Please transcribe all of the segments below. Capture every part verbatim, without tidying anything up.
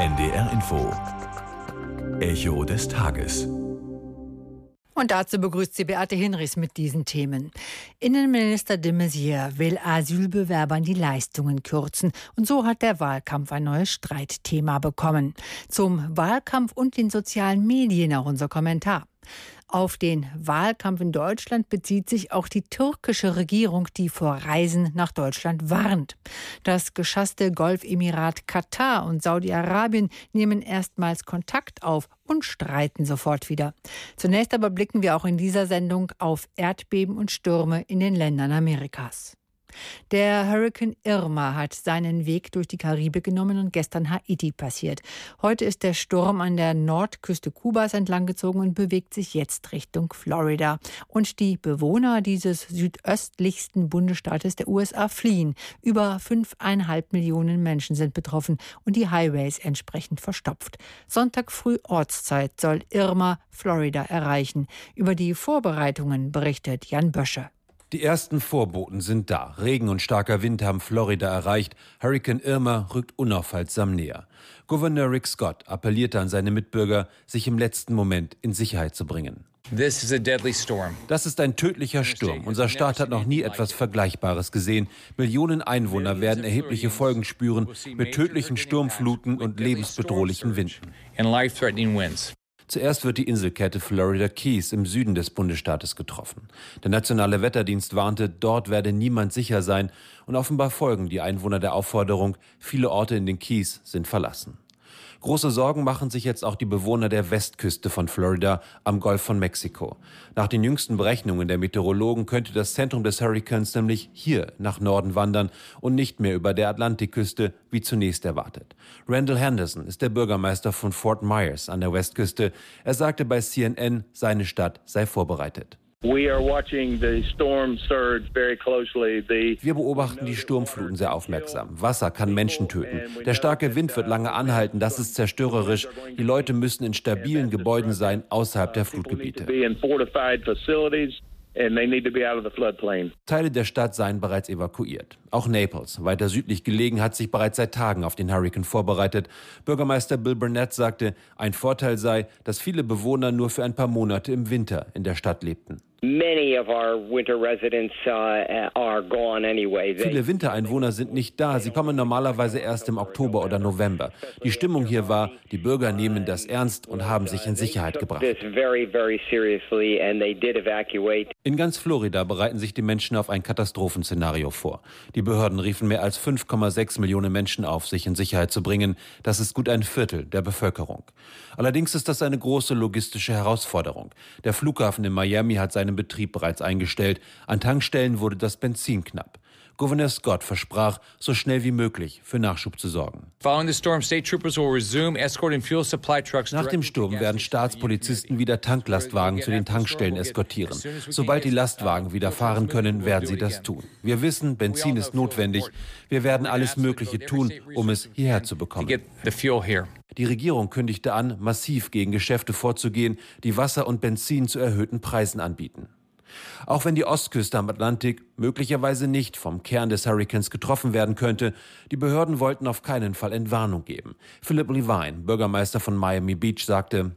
N D R Info. Echo des Tages. Und dazu begrüßt sie Beate Hinrichs mit diesen Themen. Innenminister de Maizière will Asylbewerbern die Leistungen kürzen. Und so hat der Wahlkampf ein neues Streitthema bekommen. Zum Wahlkampf und den sozialen Medien auch unser Kommentar. Auf den Wahlkampf in Deutschland bezieht sich auch die türkische Regierung, die vor Reisen nach Deutschland warnt. Das geschasste Golfemirat Katar und Saudi-Arabien nehmen erstmals Kontakt auf und streiten sofort wieder. Zunächst aber blicken wir auch in dieser Sendung auf Erdbeben und Stürme in den Ländern Amerikas. Der Hurrikan Irma hat seinen Weg durch die Karibik genommen und gestern Haiti passiert. Heute ist der Sturm an der Nordküste Kubas entlanggezogen und bewegt sich jetzt Richtung Florida. Und die Bewohner dieses südöstlichsten Bundesstaates der U S A fliehen. Über fünfeinhalb Millionen Menschen sind betroffen und die Highways entsprechend verstopft. Sonntag früh Ortszeit soll Irma Florida erreichen. Über die Vorbereitungen berichtet Jan Bösche. Die ersten Vorboten sind da. Regen und starker Wind haben Florida erreicht. Hurrikan Irma rückt unaufhaltsam näher. Gouverneur Rick Scott appellierte an seine Mitbürger, sich im letzten Moment in Sicherheit zu bringen. This is a deadly storm. Das ist ein tödlicher Sturm. Unser Staat hat noch nie etwas Vergleichbares gesehen. Millionen Einwohner werden erhebliche Folgen spüren mit tödlichen Sturmfluten und lebensbedrohlichen Winden. And life-threatening winds. Zuerst wird die Inselkette Florida Keys im Süden des Bundesstaates getroffen. Der nationale Wetterdienst warnte, dort werde niemand sicher sein und offenbar folgen die Einwohner der Aufforderung, viele Orte in den Keys sind verlassen. Große Sorgen machen sich jetzt auch die Bewohner der Westküste von Florida am Golf von Mexiko. Nach den jüngsten Berechnungen der Meteorologen könnte das Zentrum des Hurrikans nämlich hier nach Norden wandern und nicht mehr über der Atlantikküste, wie zunächst erwartet. Randall Henderson ist der Bürgermeister von Fort Myers an der Westküste. Er sagte bei C N N, seine Stadt sei vorbereitet. Wir beobachten die Sturmfluten sehr aufmerksam. Wasser kann Menschen töten. Der starke Wind wird lange anhalten, das ist zerstörerisch. Die Leute müssen in stabilen Gebäuden sein, außerhalb der Flutgebiete. Teile der Stadt seien bereits evakuiert. Auch Naples, weiter südlich gelegen, hat sich bereits seit Tagen auf den Hurrikan vorbereitet. Bürgermeister Bill Burnett sagte, ein Vorteil sei, dass viele Bewohner nur für ein paar Monate im Winter in der Stadt lebten. Viele Wintereinwohner sind nicht da. Sie kommen normalerweise erst im Oktober oder November. Die Stimmung hier war, die Bürger nehmen das ernst und haben sich in Sicherheit gebracht. In ganz Florida bereiten sich die Menschen auf ein Katastrophenszenario vor. Die Behörden riefen mehr als fünf Komma sechs Millionen Menschen auf, sich in Sicherheit zu bringen. Das ist gut ein Viertel der Bevölkerung. Allerdings ist das eine große logistische Herausforderung. Der Flughafen in Miami hat seinen Betrieb bereits eingestellt. An Tankstellen wurde das Benzin knapp. Gouverneur Scott versprach, so schnell wie möglich für Nachschub zu sorgen. Nach dem Sturm werden Staatspolizisten wieder Tanklastwagen zu den Tankstellen eskortieren. Sobald die Lastwagen wieder fahren können, werden sie das tun. Wir wissen, Benzin ist notwendig. Wir werden alles Mögliche tun, um es hierher zu bekommen. Die Regierung kündigte an, massiv gegen Geschäfte vorzugehen, die Wasser und Benzin zu erhöhten Preisen anbieten. Auch wenn die Ostküste am Atlantik möglicherweise nicht vom Kern des Hurrikans getroffen werden könnte, die Behörden wollten auf keinen Fall Entwarnung geben. Philip Levine, Bürgermeister von Miami Beach, sagte,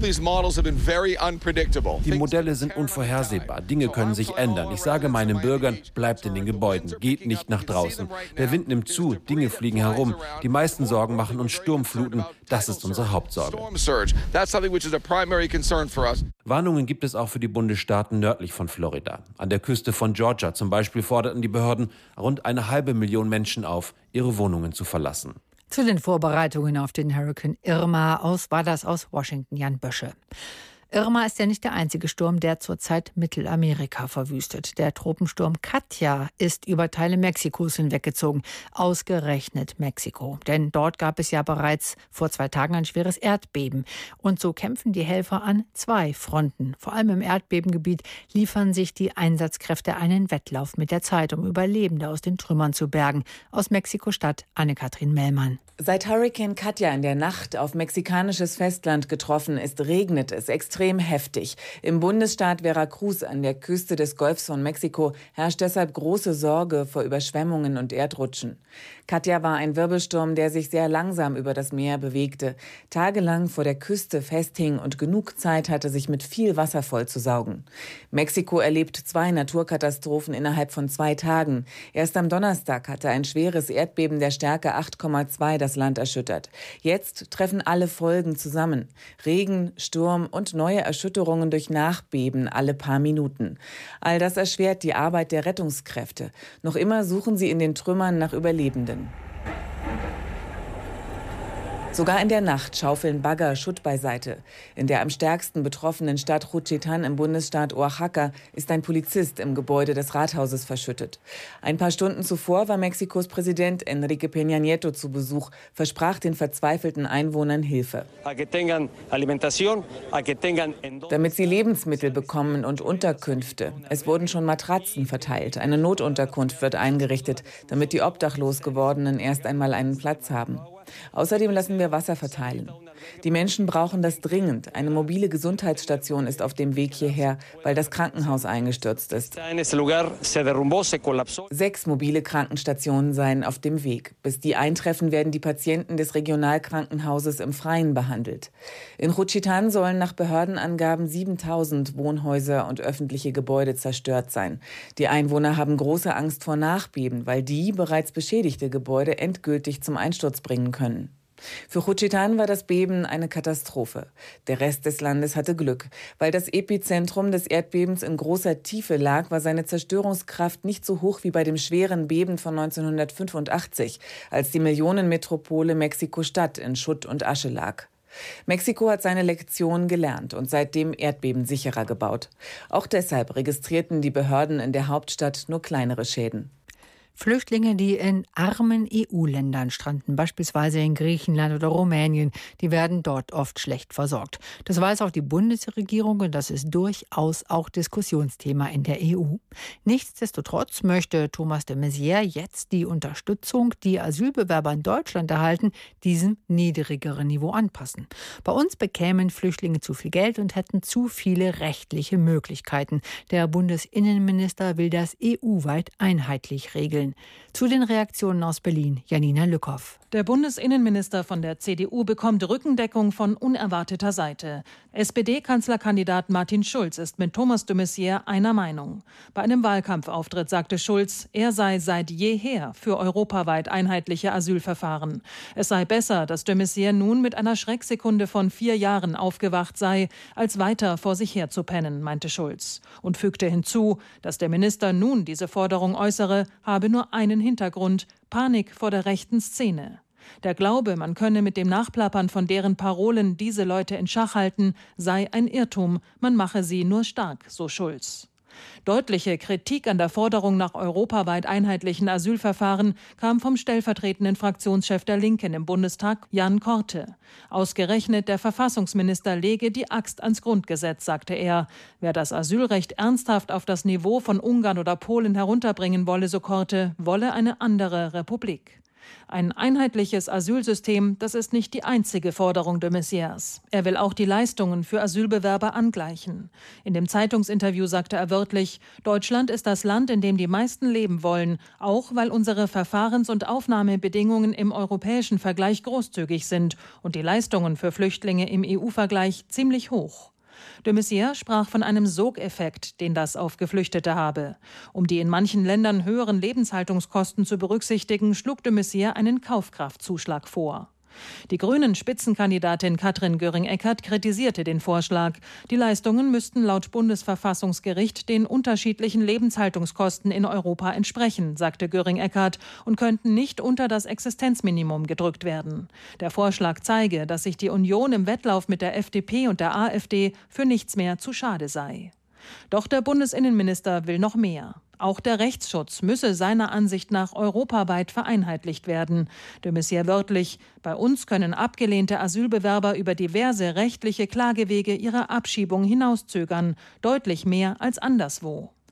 die Modelle sind unvorhersehbar. Dinge können sich ändern. Ich sage meinen Bürgern, bleibt in den Gebäuden, geht nicht nach draußen. Der Wind nimmt zu, Dinge fliegen herum. Die meisten Sorgen machen uns Sturmfluten. Das ist unsere Hauptsorge. Warnungen gibt es auch für die Bundesstaaten nördlich von Florida. An der Küste von Georgia zum Beispiel forderten die Behörden rund eine halbe Million Menschen auf, ihre Wohnungen zu verlassen. Zu den Vorbereitungen auf den Hurrikan Irma aus war das aus Washington Jan Bösche. Irma ist ja nicht der einzige Sturm, der zurzeit Mittelamerika verwüstet. Der Tropensturm Katia ist über Teile Mexikos hinweggezogen. Ausgerechnet Mexiko. Denn dort gab es ja bereits vor zwei Tagen ein schweres Erdbeben. Und so kämpfen die Helfer an zwei Fronten. Vor allem im Erdbebengebiet liefern sich die Einsatzkräfte einen Wettlauf mit der Zeit, um Überlebende aus den Trümmern zu bergen. Aus Mexiko-Stadt Anne-Kathrin Mellmann. Seit Hurrikan Katia in der Nacht auf mexikanisches Festland getroffen ist, regnet es extrem extrem heftig. Im Bundesstaat Veracruz an der Küste des Golfs von Mexiko herrscht deshalb große Sorge vor Überschwemmungen und Erdrutschen. Katja war ein Wirbelsturm, der sich sehr langsam über das Meer bewegte, tagelang vor der Küste festhing und genug Zeit hatte, sich mit viel Wasser vollzusaugen. Mexiko erlebt zwei Naturkatastrophen innerhalb von zwei Tagen. Erst am Donnerstag hatte ein schweres Erdbeben der Stärke acht Komma zwei das Land erschüttert. Jetzt treffen alle Folgen zusammen. Regen, Sturm und neue Erschütterungen durch Nachbeben alle paar Minuten. All das erschwert die Arbeit der Rettungskräfte. Noch immer suchen sie in den Trümmern nach Überlebenden. Sogar in der Nacht schaufeln Bagger Schutt beiseite. In der am stärksten betroffenen Stadt Juchitán im Bundesstaat Oaxaca ist ein Polizist im Gebäude des Rathauses verschüttet. Ein paar Stunden zuvor war Mexikos Präsident Enrique Peña Nieto zu Besuch, versprach den verzweifelten Einwohnern Hilfe. Damit sie Lebensmittel bekommen und Unterkünfte. Es wurden schon Matratzen verteilt. Eine Notunterkunft wird eingerichtet, damit die obdachlos Gewordenen erst einmal einen Platz haben. Außerdem lassen wir Wasser verteilen. Die Menschen brauchen das dringend. Eine mobile Gesundheitsstation ist auf dem Weg hierher, weil das Krankenhaus eingestürzt ist. Sechs mobile Krankenstationen seien auf dem Weg. Bis die eintreffen, werden die Patienten des Regionalkrankenhauses im Freien behandelt. In Juchitán sollen nach Behördenangaben siebentausend Wohnhäuser und öffentliche Gebäude zerstört sein. Die Einwohner haben große Angst vor Nachbeben, weil die bereits beschädigte Gebäude endgültig zum Einsturz bringen können. Für Juchitán war das Beben eine Katastrophe. Der Rest des Landes hatte Glück. Weil das Epizentrum des Erdbebens in großer Tiefe lag, war seine Zerstörungskraft nicht so hoch wie bei dem schweren Beben von neunzehnhundertfünfundachtzig, als die Millionenmetropole Mexiko-Stadt in Schutt und Asche lag. Mexiko hat seine Lektion gelernt und seitdem erdbebensicherer gebaut. Auch deshalb registrierten die Behörden in der Hauptstadt nur kleinere Schäden. Flüchtlinge, die in armen E U-Ländern stranden, beispielsweise in Griechenland oder Rumänien, die werden dort oft schlecht versorgt. Das weiß auch die Bundesregierung und das ist durchaus auch Diskussionsthema in der E U. Nichtsdestotrotz möchte Thomas de Maizière jetzt die Unterstützung, die Asylbewerber in Deutschland erhalten, diesem niedrigeren Niveau anpassen. Bei uns bekämen Flüchtlinge zu viel Geld und hätten zu viele rechtliche Möglichkeiten. Der Bundesinnenminister will das E U-weit einheitlich regeln. Zu den Reaktionen aus Berlin, Janina Lückhoff. Der Bundesinnenminister von der C D U bekommt Rückendeckung von unerwarteter Seite. S P D-Kanzlerkandidat Martin Schulz ist mit Thomas de Maizière einer Meinung. Bei einem Wahlkampfauftritt sagte Schulz, er sei seit jeher für europaweit einheitliche Asylverfahren. Es sei besser, dass de Maizière nun mit einer Schrecksekunde von vier Jahren aufgewacht sei, als weiter vor sich her zu pennen, meinte Schulz. Und fügte hinzu, dass der Minister nun diese Forderung äußere, habe nur einen Hintergrund: Panik vor der rechten Szene. Der Glaube, man könne mit dem Nachplappern von deren Parolen diese Leute in Schach halten, sei ein Irrtum, man mache sie nur stark, so Schulz. Deutliche Kritik an der Forderung nach europaweit einheitlichen Asylverfahren kam vom stellvertretenden Fraktionschef der Linken im Bundestag, Jan Korte. Ausgerechnet der Verfassungsminister lege die Axt ans Grundgesetz, sagte er. Wer das Asylrecht ernsthaft auf das Niveau von Ungarn oder Polen herunterbringen wolle, so Korte, wolle eine andere Republik. Ein einheitliches Asylsystem, das ist nicht die einzige Forderung de Maizières. Er will auch die Leistungen für Asylbewerber angleichen. In dem Zeitungsinterview sagte er wörtlich, Deutschland ist das Land, in dem die meisten leben wollen, auch weil unsere Verfahrens- und Aufnahmebedingungen im europäischen Vergleich großzügig sind und die Leistungen für Flüchtlinge im E U-Vergleich ziemlich hoch. De Maizière sprach von einem Sogeffekt, den das auf Geflüchtete habe. Um die in manchen Ländern höheren Lebenshaltungskosten zu berücksichtigen, schlug de Maizière einen Kaufkraftzuschlag vor. Die Grünen-Spitzenkandidatin Katrin Göring-Eckardt kritisierte den Vorschlag. Die Leistungen müssten laut Bundesverfassungsgericht den unterschiedlichen Lebenshaltungskosten in Europa entsprechen, sagte Göring-Eckardt, und könnten nicht unter das Existenzminimum gedrückt werden. Der Vorschlag zeige, dass sich die Union im Wettlauf mit der F D P und der AfD für nichts mehr zu schade sei. Doch der Bundesinnenminister will noch mehr. Auch der Rechtsschutz müsse seiner Ansicht nach europaweit vereinheitlicht werden. De Maizière wörtlich, bei uns können abgelehnte Asylbewerber über diverse rechtliche Klagewege ihre Abschiebung hinauszögern, deutlich mehr als anderswo.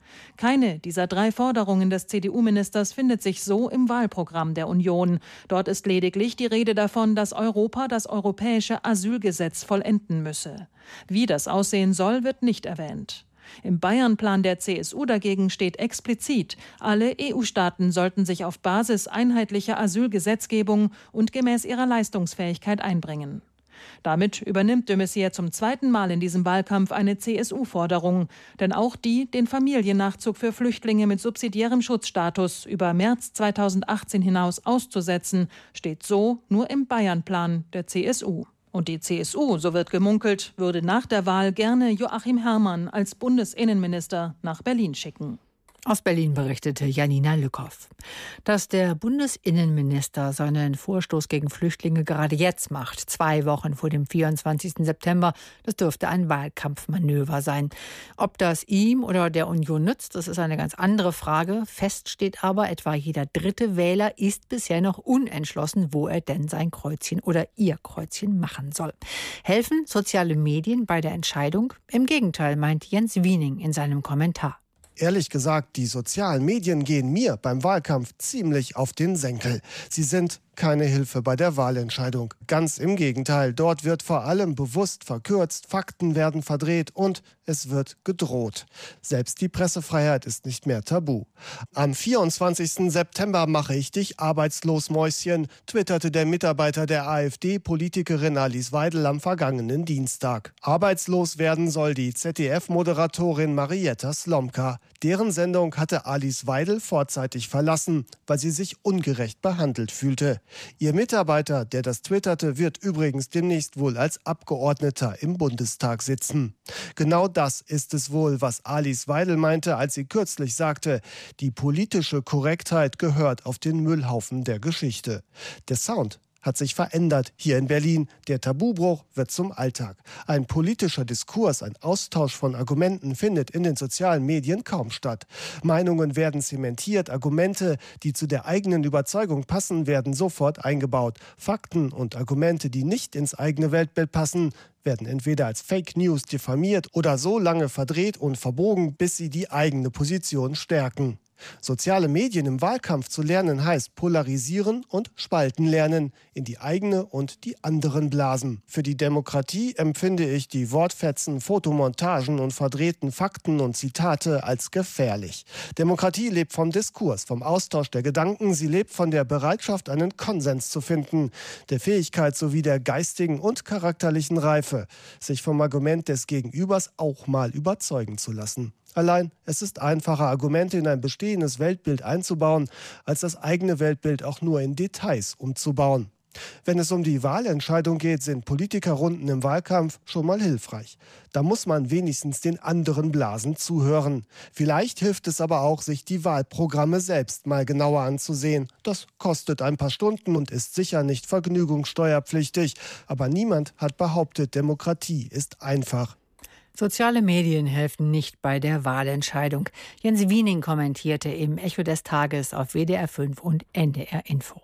Keine dieser drei Forderungen des C D U-Ministers findet sich so im Wahlprogramm der Union. Dort ist lediglich die Rede davon, dass Europa das europäische Asylgesetz vollenden müsse. Wie das aussehen soll, wird nicht erwähnt. Im Bayern-Plan der C S U dagegen steht explizit, alle E U-Staaten sollten sich auf Basis einheitlicher Asylgesetzgebung und gemäß ihrer Leistungsfähigkeit einbringen. Damit übernimmt de Maizière zum zweiten Mal in diesem Wahlkampf eine C S U-Forderung. Denn auch die, den Familiennachzug für Flüchtlinge mit subsidiärem Schutzstatus über März zweitausendachtzehn hinaus auszusetzen, steht so nur im Bayern-Plan der C S U. Und die C S U, so wird gemunkelt, würde nach der Wahl gerne Joachim Herrmann als Bundesinnenminister nach Berlin schicken. Aus Berlin berichtete Janina Lückhoff. Dass der Bundesinnenminister seinen Vorstoß gegen Flüchtlinge gerade jetzt macht, zwei Wochen vor dem vierundzwanzigsten September, das dürfte ein Wahlkampfmanöver sein. Ob das ihm oder der Union nützt, das ist eine ganz andere Frage. Fest steht aber, etwa jeder dritte Wähler ist bisher noch unentschlossen, wo er denn sein Kreuzchen oder ihr Kreuzchen machen soll. Helfen soziale Medien bei der Entscheidung? Im Gegenteil, meint Jens Wiening in seinem Kommentar. Ehrlich gesagt, die sozialen Medien gehen mir beim Wahlkampf ziemlich auf den Senkel. Sie sind keine Hilfe bei der Wahlentscheidung. Ganz im Gegenteil, dort wird vor allem bewusst verkürzt, Fakten werden verdreht und es wird gedroht. Selbst die Pressefreiheit ist nicht mehr tabu. Am vierundzwanzigsten September mache ich dich arbeitslos, Mäuschen, twitterte der Mitarbeiter der AfD-Politikerin Alice Weidel am vergangenen Dienstag. Arbeitslos werden soll die Z D F-Moderatorin Marietta Slomka. Deren Sendung hatte Alice Weidel vorzeitig verlassen, weil sie sich ungerecht behandelt fühlte. Ihr Mitarbeiter, der das twitterte, wird übrigens demnächst wohl als Abgeordneter im Bundestag sitzen. Genau das ist es wohl, was Alice Weidel meinte, als sie kürzlich sagte, die politische Korrektheit gehört auf den Müllhaufen der Geschichte. Der Sound hat sich verändert hier in Berlin. Der Tabubruch wird zum Alltag. Ein politischer Diskurs, ein Austausch von Argumenten findet in den sozialen Medien kaum statt. Meinungen werden zementiert, Argumente, die zu der eigenen Überzeugung passen, werden sofort eingebaut. Fakten und Argumente, die nicht ins eigene Weltbild passen, werden entweder als Fake News diffamiert oder so lange verdreht und verbogen, bis sie die eigene Position stärken. Soziale Medien im Wahlkampf zu lernen heißt polarisieren und spalten lernen in die eigene und die anderen Blasen. Für die Demokratie empfinde ich die Wortfetzen, Fotomontagen und verdrehten Fakten und Zitate als gefährlich. Demokratie lebt vom Diskurs, vom Austausch der Gedanken. Sie lebt von der Bereitschaft, einen Konsens zu finden, der Fähigkeit sowie der geistigen und charakterlichen Reife, sich vom Argument des Gegenübers auch mal überzeugen zu lassen. Allein, es ist einfacher, Argumente in ein bestehendes Weltbild einzubauen, als das eigene Weltbild auch nur in Details umzubauen. Wenn es um die Wahlentscheidung geht, sind Politikerrunden im Wahlkampf schon mal hilfreich. Da muss man wenigstens den anderen Blasen zuhören. Vielleicht hilft es aber auch, sich die Wahlprogramme selbst mal genauer anzusehen. Das kostet ein paar Stunden und ist sicher nicht vergnügungssteuerpflichtig. Aber niemand hat behauptet, Demokratie ist einfach. Soziale Medien helfen nicht bei der Wahlentscheidung. Jens Wiening kommentierte im Echo des Tages auf W D R fünf und N D R Info.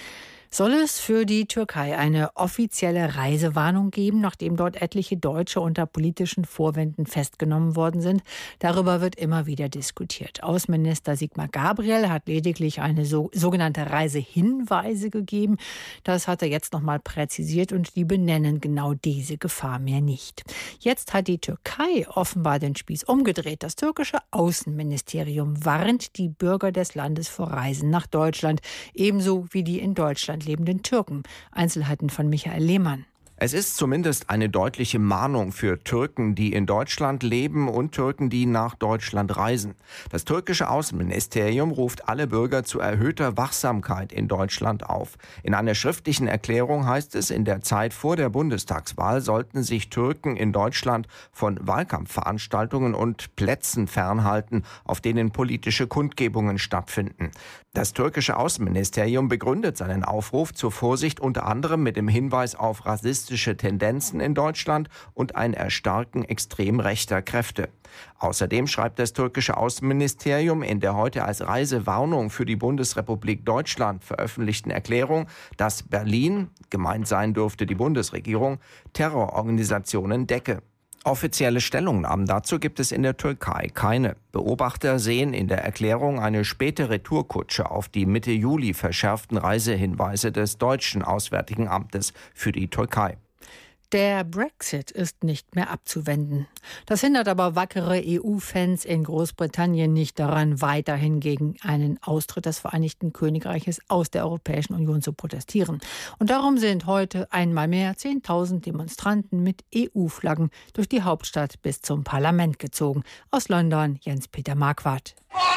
Soll es für die Türkei eine offizielle Reisewarnung geben, nachdem dort etliche Deutsche unter politischen Vorwänden festgenommen worden sind? Darüber wird immer wieder diskutiert. Außenminister Sigmar Gabriel hat lediglich eine so, sogenannte Reisehinweise gegeben. Das hat er jetzt noch mal präzisiert und die benennen genau diese Gefahr mehr nicht. Jetzt hat die Türkei offenbar den Spieß umgedreht. Das türkische Außenministerium warnt die Bürger des Landes vor Reisen nach Deutschland, ebenso wie die in Deutschland lebenden Türken. Einzelheiten von Michael Lehmann. Es ist zumindest eine deutliche Mahnung für Türken, die in Deutschland leben und Türken, die nach Deutschland reisen. Das türkische Außenministerium ruft alle Bürger zu erhöhter Wachsamkeit in Deutschland auf. In einer schriftlichen Erklärung heißt es, in der Zeit vor der Bundestagswahl sollten sich Türken in Deutschland von Wahlkampfveranstaltungen und Plätzen fernhalten, auf denen politische Kundgebungen stattfinden. Das türkische Außenministerium begründet seinen Aufruf zur Vorsicht unter anderem mit dem Hinweis auf rassistische Tendenzen in Deutschland und ein Erstarken extrem rechter Kräfte. Außerdem schreibt das türkische Außenministerium in der heute als Reisewarnung für die Bundesrepublik Deutschland veröffentlichten Erklärung, dass Berlin, gemeint sein dürfte die Bundesregierung, Terrororganisationen decke. Offizielle Stellungnahmen dazu gibt es in der Türkei keine. Beobachter sehen in der Erklärung eine späte Retourkutsche auf die Mitte Juli verschärften Reisehinweise des deutschen Auswärtigen Amtes für die Türkei. Der Brexit ist nicht mehr abzuwenden. Das hindert aber wackere E U-Fans in Großbritannien nicht daran, weiterhin gegen einen Austritt des Vereinigten Königreiches aus der Europäischen Union zu protestieren. Und darum sind heute einmal mehr zehntausend Demonstranten mit E U-Flaggen durch die Hauptstadt bis zum Parlament gezogen. Aus London Jens-Peter Marquardt.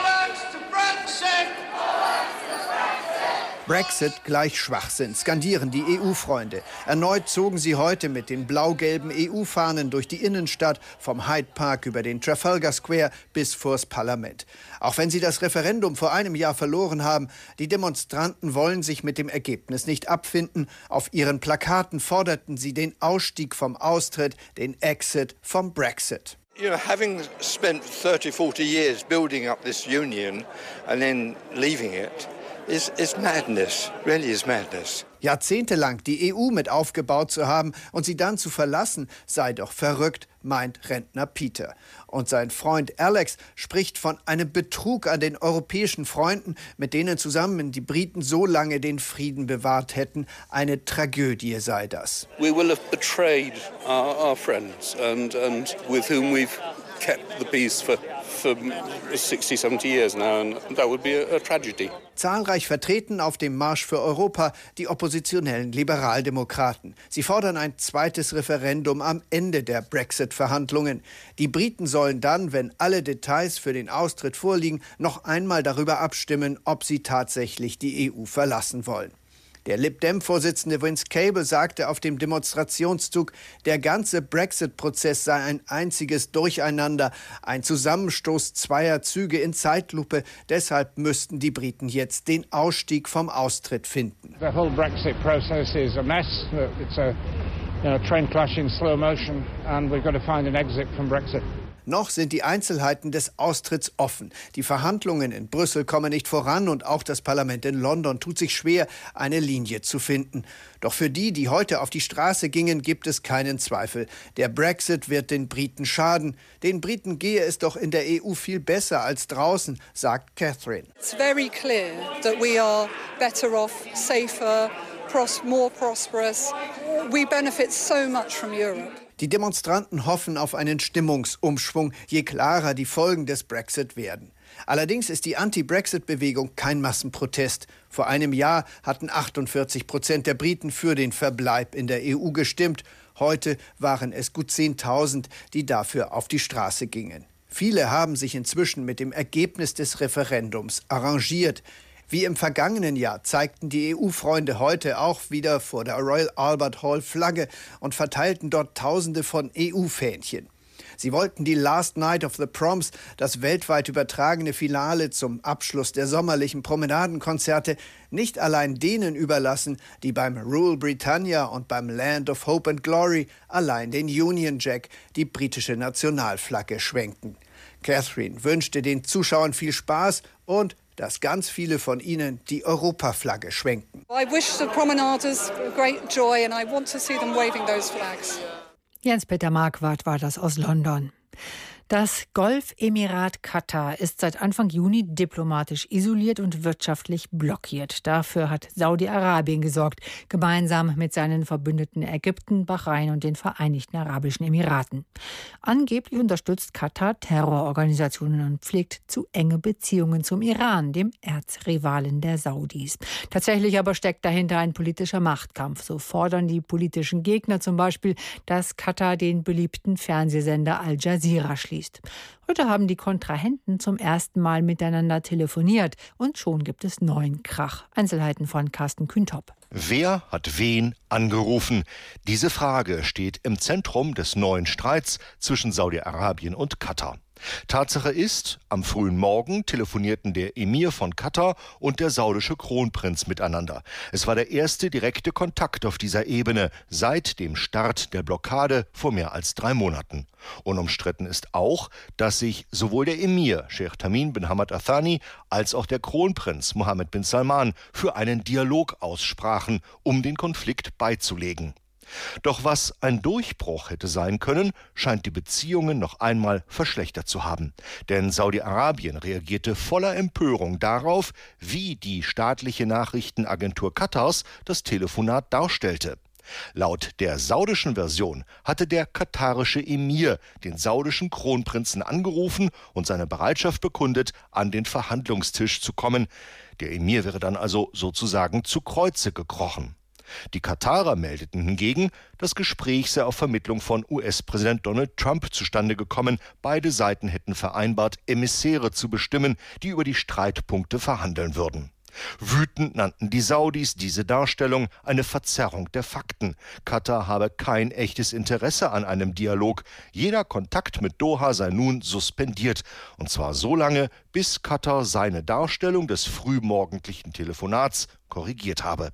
Brexit gleich Schwachsinn, skandieren die E U-Freunde. Erneut zogen sie heute mit den blau-gelben E U-Fahnen durch die Innenstadt, vom Hyde Park über den Trafalgar Square bis vors Parlament. Auch wenn sie das Referendum vor einem Jahr verloren haben, die Demonstranten wollen sich mit dem Ergebnis nicht abfinden. Auf ihren Plakaten forderten sie den Ausstieg vom Austritt, den Exit vom Brexit. You know, having spent thirty, forty years building up this union and then leaving it, Is, is madness, really is madness. Jahrzehntelang die E U mit aufgebaut zu haben und sie dann zu verlassen, sei doch verrückt, meint Rentner Peter. Und sein Freund Alex spricht von einem Betrug an den europäischen Freunden, mit denen zusammen die Briten so lange den Frieden bewahrt hätten. Eine Tragödie sei das. We will have betrayed our, our friends and, and with whom we've kept the peace for for sixty, seventy years now, and that would be a, a tragedy. Zahlreich vertreten auf dem Marsch für Europa die oppositionellen Liberaldemokraten. Sie fordern ein zweites Referendum am Ende der Brexit-Verhandlungen. Die Briten sollen dann, wenn alle Details für den Austritt vorliegen, noch einmal darüber abstimmen, ob sie tatsächlich die E U verlassen wollen. Der Lib Dem-Vorsitzende Vince Cable sagte auf dem Demonstrationszug, der ganze Brexit-Prozess sei ein einziges Durcheinander, ein Zusammenstoß zweier Züge in Zeitlupe. Deshalb müssten die Briten jetzt den Ausstieg vom Austritt finden. The whole Brexit process is a mess. It's a, you know, train clash in slow motion, and we've got to find an exit from Brexit. Noch sind die Einzelheiten des Austritts offen. Die Verhandlungen in Brüssel kommen nicht voran und auch das Parlament in London tut sich schwer, eine Linie zu finden. Doch für die, die heute auf die Straße gingen, gibt es keinen Zweifel. Der Brexit wird den Briten schaden. Den Briten gehe es doch in der E U viel besser als draußen, sagt Catherine. It's very clear that we are better off, safer, pros- more prosperous. We benefit so much from Europe. Die Demonstranten hoffen auf einen Stimmungsumschwung, je klarer die Folgen des Brexit werden. Allerdings ist die Anti-Brexit-Bewegung kein Massenprotest. Vor einem Jahr hatten achtundvierzig Prozent der Briten für den Verbleib in der E U gestimmt. Heute waren es gut zehntausend, die dafür auf die Straße gingen. Viele haben sich inzwischen mit dem Ergebnis des Referendums arrangiert. Wie im vergangenen Jahr zeigten die E U-Freunde heute auch wieder vor der Royal Albert Hall Flagge und verteilten dort Tausende von E U-Fähnchen. Sie wollten die Last Night of the Proms, das weltweit übertragene Finale zum Abschluss der sommerlichen Promenadenkonzerte, nicht allein denen überlassen, die beim Rule Britannia und beim Land of Hope and Glory allein den Union Jack, die britische Nationalflagge, schwenken. Catherine wünschte den Zuschauern viel Spaß und dass ganz viele von ihnen die Europaflagge schwenken. I wish the promenaders great joy and I want to see them waving those flags. Jens-Peter Marquardt war das aus London. Das Golfemirat Katar ist seit Anfang Juni diplomatisch isoliert und wirtschaftlich blockiert. Dafür hat Saudi-Arabien gesorgt, gemeinsam mit seinen Verbündeten Ägypten, Bahrain und den Vereinigten Arabischen Emiraten. Angeblich unterstützt Katar Terrororganisationen und pflegt zu enge Beziehungen zum Iran, dem Erzrivalen der Saudis. Tatsächlich aber steckt dahinter ein politischer Machtkampf. So fordern die politischen Gegner zum Beispiel, dass Katar den beliebten Fernsehsender Al Jazeera schließt. Heute haben die Kontrahenten zum ersten Mal miteinander telefoniert und schon gibt es neuen Krach. Einzelheiten von Carsten Kühntop. Wer hat wen angerufen? Diese Frage steht im Zentrum des neuen Streits zwischen Saudi-Arabien und Katar. Tatsache ist, am frühen Morgen telefonierten der Emir von Katar und der saudische Kronprinz miteinander. Es war der erste direkte Kontakt auf dieser Ebene seit dem Start der Blockade vor mehr als drei Monaten. Unumstritten ist auch, dass sich sowohl der Emir, Sheikh Tamim bin Hamad Al Thani, als auch der Kronprinz Mohammed bin Salman für einen Dialog aussprachen, um den Konflikt beizulegen. Doch was ein Durchbruch hätte sein können, scheint die Beziehungen noch einmal verschlechtert zu haben. Denn Saudi-Arabien reagierte voller Empörung darauf, wie die staatliche Nachrichtenagentur Katars das Telefonat darstellte. Laut der saudischen Version hatte der katarische Emir den saudischen Kronprinzen angerufen und seine Bereitschaft bekundet, an den Verhandlungstisch zu kommen. Der Emir wäre dann also sozusagen zu Kreuze gekrochen. Die Katarer meldeten hingegen, das Gespräch sei auf Vermittlung von U S-Präsident Donald Trump zustande gekommen. Beide Seiten hätten vereinbart, Emissäre zu bestimmen, die über die Streitpunkte verhandeln würden. Wütend nannten die Saudis diese Darstellung eine Verzerrung der Fakten. Katar habe kein echtes Interesse an einem Dialog. Jeder Kontakt mit Doha sei nun suspendiert. Und zwar so lange, bis Katar seine Darstellung des frühmorgendlichen Telefonats korrigiert habe.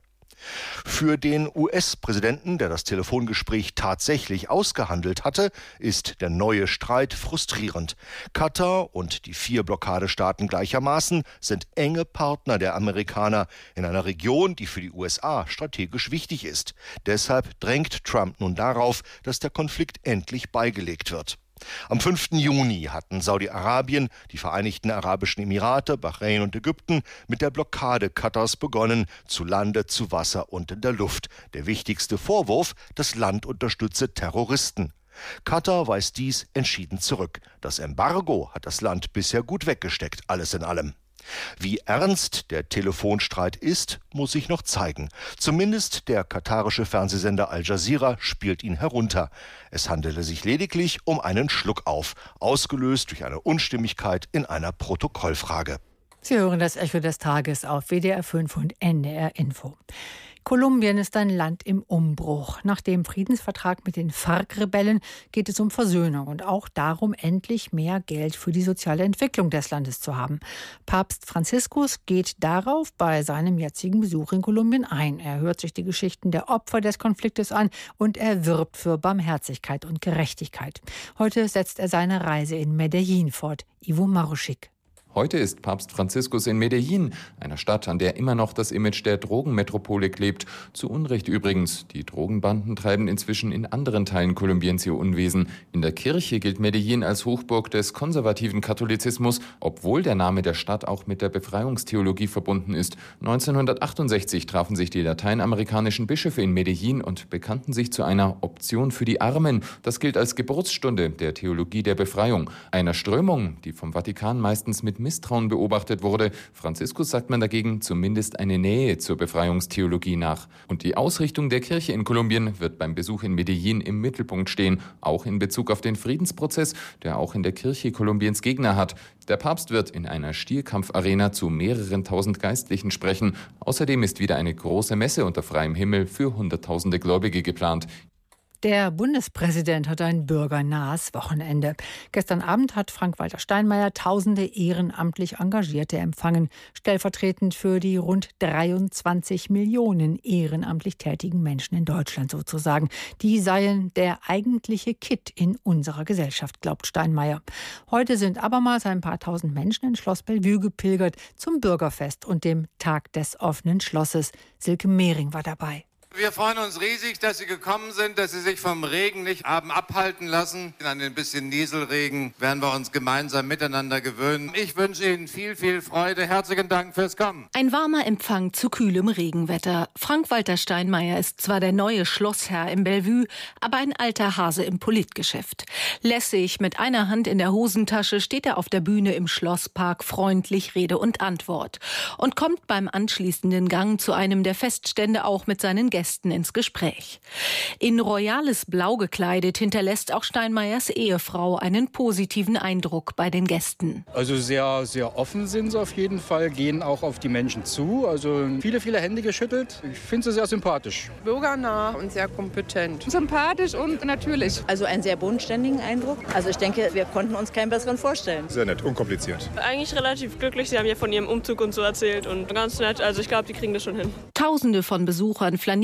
Für den U S-Präsidenten, der das Telefongespräch tatsächlich ausgehandelt hatte, ist der neue Streit frustrierend. Katar und die vier Blockadestaaten gleichermaßen sind enge Partner der Amerikaner in einer Region, die für die U S A strategisch wichtig ist. Deshalb drängt Trump nun darauf, dass der Konflikt endlich beigelegt wird. Am fünften Juni hatten Saudi-Arabien, die Vereinigten Arabischen Emirate, Bahrain und Ägypten mit der Blockade Katars begonnen, zu Lande, zu Wasser und in der Luft. Der wichtigste Vorwurf, das Land unterstütze Terroristen. Katar weist dies entschieden zurück. Das Embargo hat das Land bisher gut weggesteckt, alles in allem. Wie ernst der Telefonstreit ist, muss sich noch zeigen. Zumindest der katarische Fernsehsender Al Jazeera spielt ihn herunter. Es handele sich lediglich um einen Schluckauf, ausgelöst durch eine Unstimmigkeit in einer Protokollfrage. Sie hören das Echo des Tages auf W D R fünf und N D R Info. Kolumbien ist ein Land im Umbruch. Nach dem Friedensvertrag mit den FARC-Rebellen geht es um Versöhnung und auch darum, endlich mehr Geld für die soziale Entwicklung des Landes zu haben. Papst Franziskus geht darauf bei seinem jetzigen Besuch in Kolumbien ein. Er hört sich die Geschichten der Opfer des Konfliktes an und er wirbt für Barmherzigkeit und Gerechtigkeit. Heute setzt er seine Reise in Medellin fort. Ivo Maruschik. Heute ist Papst Franziskus in Medellin, einer Stadt, an der immer noch das Image der Drogenmetropole klebt. Zu Unrecht übrigens. Die Drogenbanden treiben inzwischen in anderen Teilen Kolumbiens ihr Unwesen. In der Kirche gilt Medellin als Hochburg des konservativen Katholizismus, obwohl der Name der Stadt auch mit der Befreiungstheologie verbunden ist. neunzehnhundertachtundsechzig trafen sich die lateinamerikanischen Bischöfe in Medellin und bekannten sich zu einer Option für die Armen. Das gilt als Geburtsstunde der Theologie der Befreiung. Einer Strömung, die vom Vatikan meistens mit Misstrauen beobachtet wurde. Franziskus sagt man dagegen zumindest eine Nähe zur Befreiungstheologie nach. Und die Ausrichtung der Kirche in Kolumbien wird beim Besuch in Medellin im Mittelpunkt stehen, auch in Bezug auf den Friedensprozess, der auch in der Kirche Kolumbiens Gegner hat. Der Papst wird in einer Stierkampfarena zu mehreren tausend Geistlichen sprechen. Außerdem ist wieder eine große Messe unter freiem Himmel für Hunderttausende Gläubige geplant. Der Bundespräsident hat ein bürgernahes Wochenende. Gestern Abend hat Frank-Walter Steinmeier tausende ehrenamtlich Engagierte empfangen, stellvertretend für die rund dreiundzwanzig Millionen ehrenamtlich tätigen Menschen in Deutschland sozusagen. Die seien der eigentliche Kitt in unserer Gesellschaft, glaubt Steinmeier. Heute sind abermals ein paar tausend Menschen in Schloss Bellevue gepilgert zum Bürgerfest und dem Tag des offenen Schlosses. Silke Mehring war dabei. Wir freuen uns riesig, dass Sie gekommen sind, dass Sie sich vom Regen nicht haben abhalten lassen. An ein bisschen Nieselregen werden wir uns gemeinsam miteinander gewöhnen. Ich wünsche Ihnen viel, viel Freude. Herzlichen Dank fürs Kommen. Ein warmer Empfang zu kühlem Regenwetter. Frank-Walter Steinmeier ist zwar der neue Schlossherr im Bellevue, aber ein alter Hase im Politgeschäft. Lässig, mit einer Hand in der Hosentasche, steht er auf der Bühne im Schlosspark freundlich Rede und Antwort und kommt beim anschließenden Gang zu einem der Feststände auch mit seinen Gästen ins Gespräch. In royales Blau gekleidet hinterlässt auch Steinmeiers Ehefrau einen positiven Eindruck bei den Gästen. Also sehr, sehr offen sind sie auf jeden Fall, gehen auch auf die Menschen zu. Also viele, viele Hände geschüttelt. Ich finde sie sehr sympathisch. Bürgernah und sehr kompetent. Sympathisch und natürlich. Also einen sehr bodenständigen Eindruck. Also ich denke, wir konnten uns keinen besseren vorstellen. Sehr nett, unkompliziert. Eigentlich relativ glücklich. Sie haben ja von ihrem Umzug und so erzählt und ganz nett. Also ich glaube, die kriegen das schon hin. Tausende von Besuchern flanieren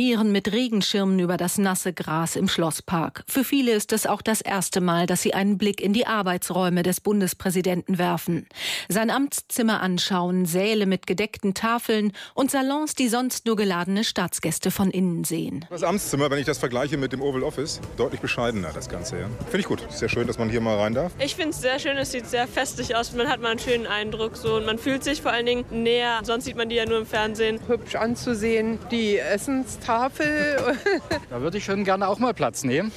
flanieren mit Regenschirmen über das nasse Gras im Schlosspark. Für viele ist es auch das erste Mal, dass sie einen Blick in die Arbeitsräume des Bundespräsidenten werfen. Sein Amtszimmer anschauen, Säle mit gedeckten Tafeln und Salons, die sonst nur geladene Staatsgäste von innen sehen. Das Amtszimmer, wenn ich das vergleiche mit dem Oval Office, deutlich bescheidener das Ganze. Ja. Finde ich gut. Sehr schön, dass man hier mal rein darf. Ich finde es sehr schön, es sieht sehr festlich aus. Man hat mal einen schönen Eindruck so, und man fühlt sich vor allen Dingen näher. Sonst sieht man die ja nur im Fernsehen. Hübsch anzusehen, die Essenstafel. Da würde ich schon gerne auch mal Platz nehmen.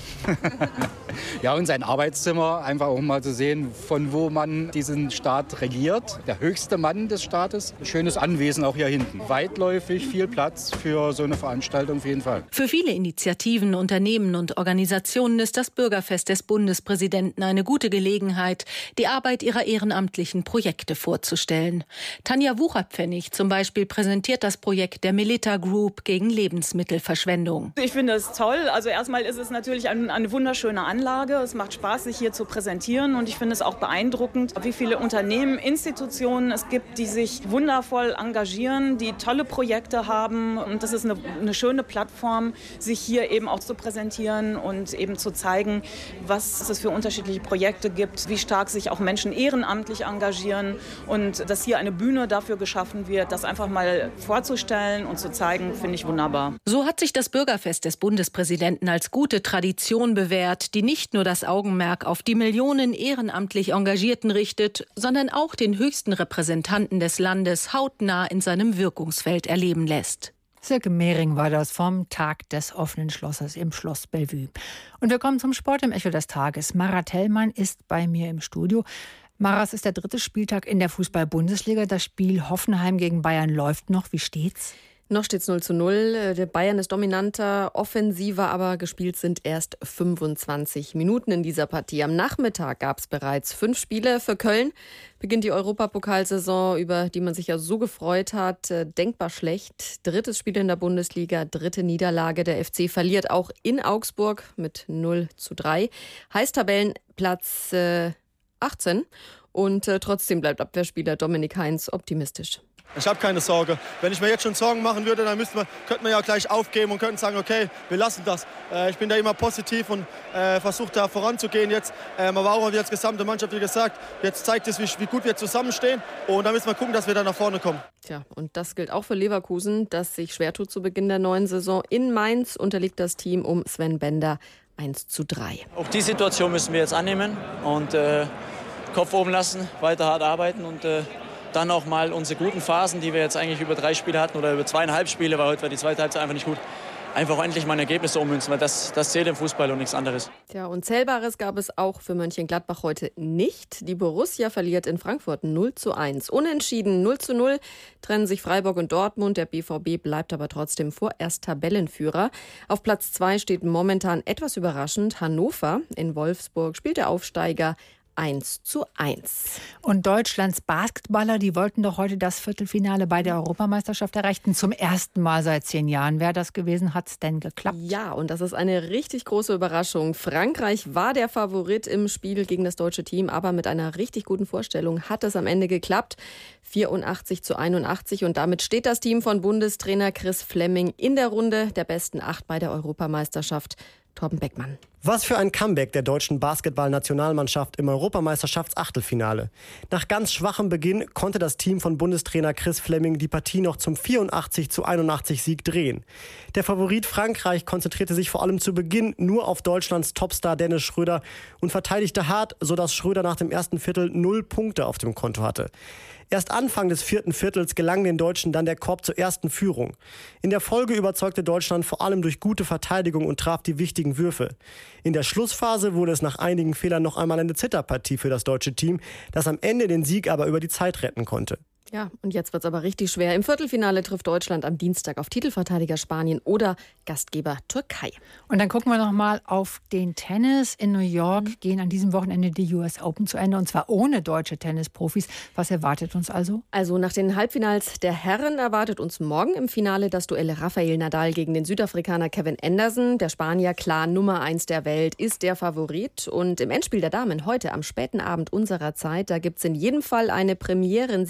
Ja, und sein Arbeitszimmer, einfach auch mal zu sehen, von wo man diesen Staat regiert. Der höchste Mann des Staates. Schönes Anwesen auch hier hinten. Weitläufig, viel Platz für so eine Veranstaltung auf jeden Fall. Für viele Initiativen, Unternehmen und Organisationen ist das Bürgerfest des Bundespräsidenten eine gute Gelegenheit, die Arbeit ihrer ehrenamtlichen Projekte vorzustellen. Tanja Wucherpfennig zum Beispiel präsentiert das Projekt der Melita Group gegen Lebensmittelverschwendung. Ich finde es toll. Also erstmal ist es natürlich ein, eine wunderschöne Anlage. Es macht Spaß, sich hier zu präsentieren. Und ich finde es auch beeindruckend, wie viele Unternehmen, Institutionen es gibt, die sich wundervoll engagieren, die tolle Projekte haben. Und das ist eine, eine schöne Plattform, sich hier eben auch zu präsentieren und eben zu zeigen, was es für unterschiedliche Projekte gibt, wie stark sich auch Menschen ehrenamtlich engagieren und dass hier eine Bühne dafür geschaffen wird, das einfach mal vorzustellen und zu zeigen, finde ich wunderbar. So hat sich das Bürgerfest des Bundespräsidenten als gute Tradition bewährt, die nicht nur das Augenmerk auf die Millionen ehrenamtlich Engagierten richtet, sondern auch den höchsten Repräsentanten des Landes hautnah in seinem Wirkungsfeld erleben lässt. Silke Mehring war das vom Tag des offenen Schlosses im Schloss Bellevue. Und wir kommen zum Sport im Echo des Tages. Mara Tellmann ist bei mir im Studio. Mara, es ist der dritte Spieltag in der Fußball-Bundesliga. Das Spiel Hoffenheim gegen Bayern läuft noch. Wie steht's? Noch steht's null zu null. Der Bayern ist dominanter, offensiver, aber gespielt sind erst fünfundzwanzig Minuten in dieser Partie. Am Nachmittag gab es bereits fünf Spiele. Für Köln beginnt die Europapokalsaison, über die man sich ja so gefreut hat, denkbar schlecht. Drittes Spiel in der Bundesliga, dritte Niederlage. Der F C verliert auch in Augsburg mit null zu drei. Heißt Tabellenplatz äh, achtzehn. Und äh, trotzdem bleibt Abwehrspieler Dominik Heinz optimistisch. Ich habe keine Sorge. Wenn ich mir jetzt schon Sorgen machen würde, dann müsste man, könnte man ja gleich aufgeben und könnten sagen, okay, wir lassen das. Äh, ich bin da immer positiv und äh, versuche da voranzugehen jetzt. Ähm, aber auch wie jetzt gesamte Mannschaft, wie gesagt, jetzt zeigt es, wie, wie gut wir zusammenstehen. Und dann müssen wir gucken, dass wir da nach vorne kommen. Tja, und das gilt auch für Leverkusen, das sich schwer tut zu Beginn der neuen Saison. In Mainz unterliegt das Team um Sven Bender eins zu drei. Auch die Situation müssen wir jetzt annehmen und äh, Kopf oben lassen, weiter hart arbeiten und äh, dann auch mal unsere guten Phasen, die wir jetzt eigentlich über drei Spiele hatten oder über zweieinhalb Spiele, weil heute war die zweite Halbzeit einfach nicht gut, einfach endlich mal ein Ergebnis ummünzen, weil das, das zählt im Fußball und nichts anderes. Tja, und Zählbares gab es auch für Mönchengladbach heute nicht. Die Borussia verliert in Frankfurt null zu eins. Unentschieden null zu null trennen sich Freiburg und Dortmund. Der B V B bleibt aber trotzdem vorerst Tabellenführer. Auf Platz zwei steht momentan etwas überraschend Hannover. In Wolfsburg spielt der Aufsteiger eins zu eins. Und Deutschlands Basketballer, die wollten doch heute das Viertelfinale bei der Europameisterschaft erreichen. Zum ersten Mal seit zehn Jahren. Wäre das gewesen, hat es denn geklappt? Ja, und das ist eine richtig große Überraschung. Frankreich war der Favorit im Spiel gegen das deutsche Team, aber mit einer richtig guten Vorstellung hat es am Ende geklappt. vierundachtzig zu einundachtzig und damit steht das Team von Bundestrainer Chris Flemming in der Runde der besten acht bei der Europameisterschaft. Torben Beckmann. Was für ein Comeback der deutschen Basketball-Nationalmannschaft im Europameisterschaftsachtelfinale. Nach ganz schwachem Beginn konnte das Team von Bundestrainer Chris Flemming die Partie noch zum vierundachtzig zu einundachtzig Sieg drehen. Der Favorit Frankreich konzentrierte sich vor allem zu Beginn nur auf Deutschlands Topstar Dennis Schröder und verteidigte hart, sodass Schröder nach dem ersten Viertel null Punkte auf dem Konto hatte. Erst Anfang des vierten Viertels gelang den Deutschen dann der Korb zur ersten Führung. In der Folge überzeugte Deutschland vor allem durch gute Verteidigung und traf die wichtigen Würfe. In der Schlussphase wurde es nach einigen Fehlern noch einmal eine Zitterpartie für das deutsche Team, das am Ende den Sieg aber über die Zeit retten konnte. Ja, und jetzt wird's aber richtig schwer. Im Viertelfinale trifft Deutschland am Dienstag auf Titelverteidiger Spanien oder Gastgeber Türkei. Und dann gucken wir noch mal auf den Tennis. In New York mhm. gehen an diesem Wochenende die U S Open zu Ende, und zwar ohne deutsche Tennisprofis. Was erwartet uns also? Also nach den Halbfinals der Herren erwartet uns morgen im Finale das Duell Rafael Nadal gegen den Südafrikaner Kevin Anderson. Der Spanier, klar Nummer eins der Welt, ist der Favorit. Und im Endspiel der Damen heute am späten Abend unserer Zeit, da gibt's in jedem Fall eine Premierensiegerin.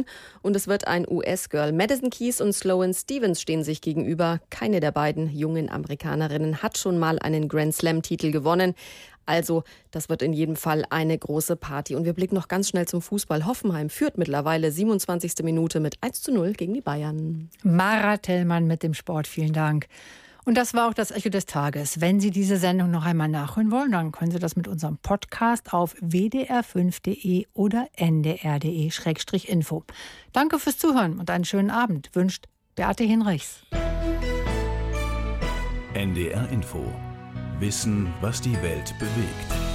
Wimbledon und es wird ein U S-Girl. Madison Keys und Sloane Stephens stehen sich gegenüber. Keine der beiden jungen Amerikanerinnen hat schon mal einen Grand-Slam-Titel gewonnen. Also, das wird in jedem Fall eine große Party. Und wir blicken noch ganz schnell zum Fußball. Hoffenheim führt mittlerweile siebenundzwanzigste Minute mit eins zu null gegen die Bayern. Mara Tellmann mit dem Sport, vielen Dank. Und das war auch das Echo des Tages. Wenn Sie diese Sendung noch einmal nachhören wollen, dann können Sie das mit unserem Podcast auf w d r fünf punkt d e oder n d r punkt d e Schrägstrich info. Danke fürs Zuhören und einen schönen Abend, wünscht Beate Hinrichs. N D R Info. Wissen, was die Welt bewegt.